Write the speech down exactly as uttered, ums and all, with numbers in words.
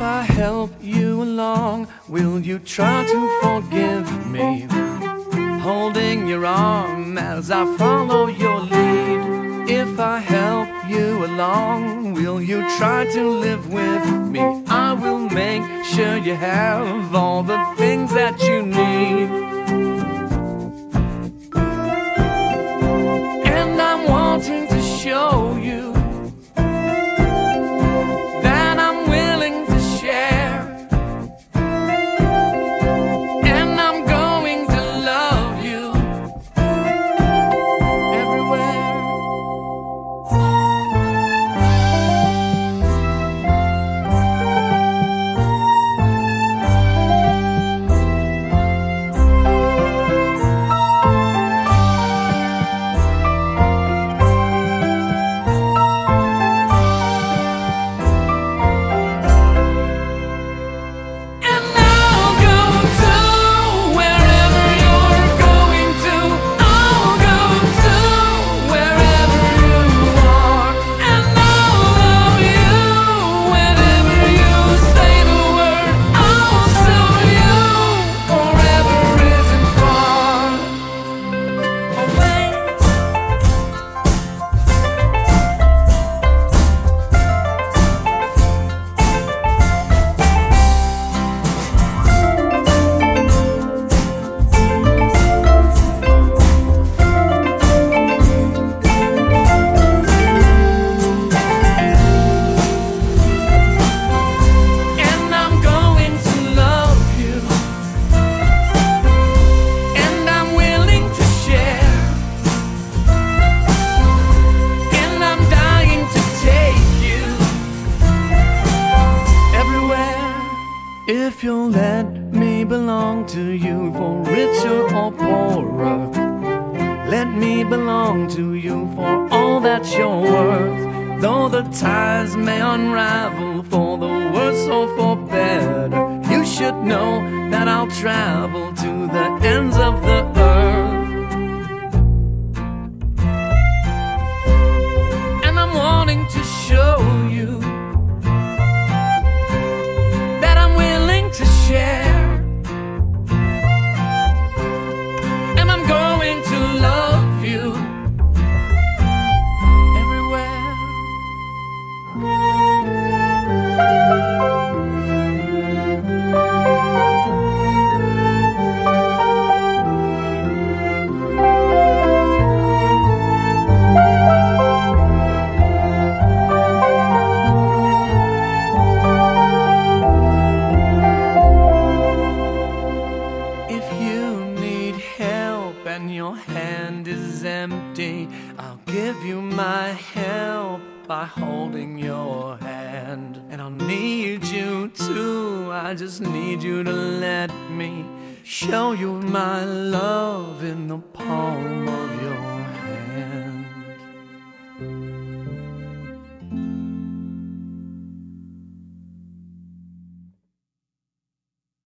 I help you along, will you try to forgive me? Holding your arm as I follow your lead. If I help you along, will you try to live with me? I will make sure you have all the things that you need. And I'm wanting to show you that I'm willing to share. And I'm going to love you everywhere. If you'll let me belong to you, for richer or poorer, let me belong to you for all that you're worth. Though the ties may unravel for the worse or for better, you should know that I'll travel to the ends of the earth. And I'm wanting to show you to share, and I'm going to love you everywhere. And your hand is empty, I'll give you my help by holding your hand. And I'll need you too, I just need you to let me show you my love in the palm of